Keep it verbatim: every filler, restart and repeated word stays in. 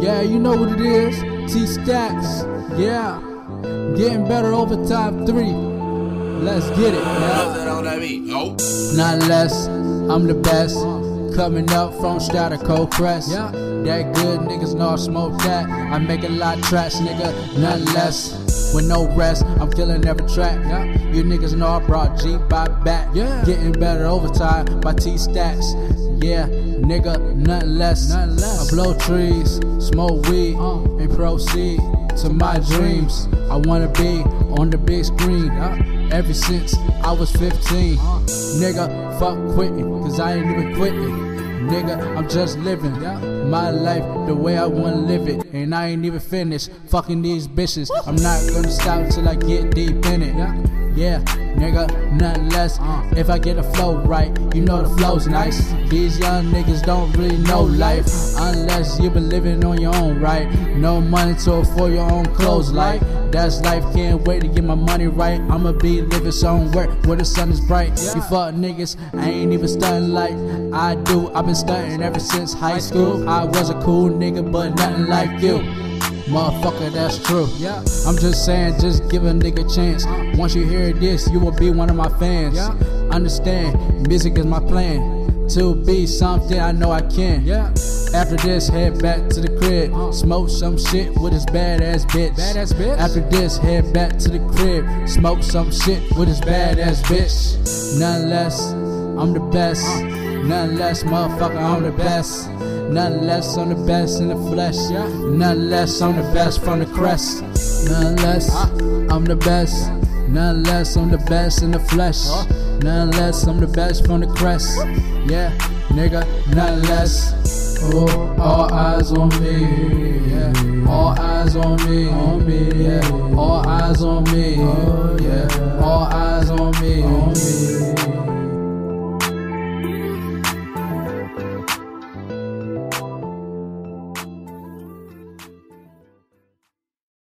Yeah, you know what it is. T-Stacks. Yeah. Getting better overtime three. Let's get it. Yeah. Not less. I'm the best. Coming up from Statico Crest. Yeah. That good niggas know I smoke that. I make a lot of tracks, nigga. Nothing less. With no rest, I'm killing every track. Yeah. You niggas know I brought G by back. Yeah. Getting better overtime by T-Stacks. Yeah, nigga, nothing less. Nothing less. I blow trees, smoke weed, uh, and proceed to my dreams. I wanna be on the big screen. Uh, ever since I was fifteen. Uh, nigga, fuck quitting, cause I ain't even quitting. Nigga, I'm just living my life the way I wanna live it. And I ain't even finished fucking these bitches. I'm not gonna stop till I get deep in it. Yeah, nigga, nothing less. If I get the flow right, you know the flow's nice. These young niggas don't really know life unless you been living on your own, right? No money to afford your own clothes, like that's life. Can't wait to get my money right. I'ma be living somewhere where the sun is bright. You fuck niggas, I ain't even stunting like I do. I've been stunting ever since high school. I was a cool nigga, but nothing like you. Motherfucker, that's true. Yeah. I'm just saying, just give a nigga a chance. Once you hear this, you will be one of my fans. Yeah. Understand, music is my plan. To be something I know I can. Yeah. After this, head back to the crib. Uh. Smoke some shit with his badass bitch. Badass bitch. After this, head back to the crib. Smoke some shit with his badass bitch. Nothing less, I'm the best. Uh. Nothing less, motherfucker, I'm the best. Nothing less, I'm the best in the flesh. Yeah. Nothing less, I'm the best from the crest. Nothing less, I'm the best. Nothing less, I'm the best in the flesh. Nothing less, I'm the best from the crest. Yeah, nigga, nothing less. Oh, all eyes on me. Yeah. All eyes on me. On me. Yeah. All eyes on me. Oh, yeah. All eyes on me. On me.